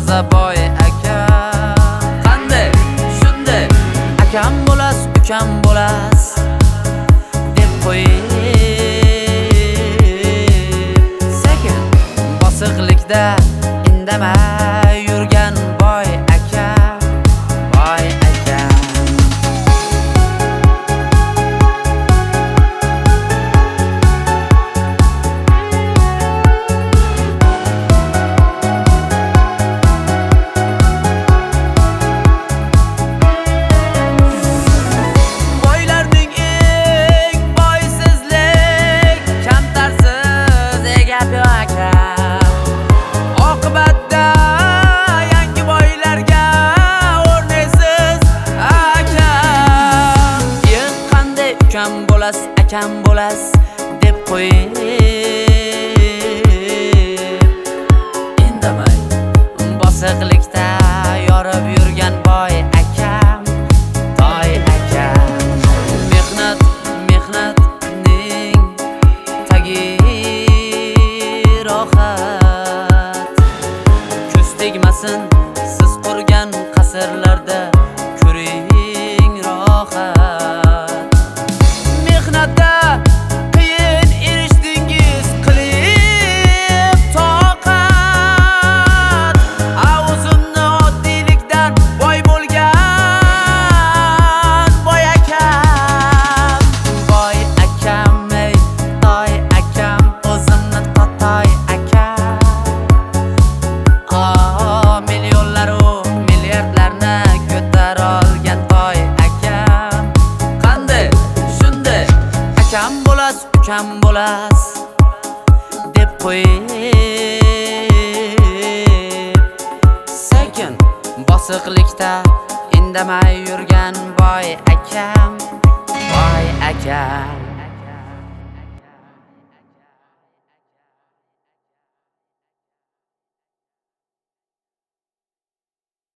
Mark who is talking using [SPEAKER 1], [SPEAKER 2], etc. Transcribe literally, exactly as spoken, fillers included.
[SPEAKER 1] toza boy aka. Qanday shunday akam bo'las, ukam bo'las deb qo'yib, sekin bosiqlikda indamay yurgan boy aka, boy aka. Boylarning eng boysizlik, kamtarsiz egap aka. Oqibatda yangi boylarga o'rnaysiz aka. Yer qanday ukam bo'las, akam bo'las deb qo'yib, indamay bosiqlikda yorib yurgan boy akam, boy akam. Mehnat mehnatning tagi rohat, ko'z tegmasin siz qurgan qasrlarda ko'ring rohat. Mehnatda qiyin erishdingiz qilib toqat, o'zimni oddiylikdan boy bo'lgan boy akam, boy akam, ey toy akam, o'zimni totoy akam. Oh, millionlaru milliardlarni ko'tara olgan toy akam. Qanday shunday akam bo'las, ukam bo'las deb qo'yib, sekin bosiqlikda indamay yurgan boy akam, boy akam.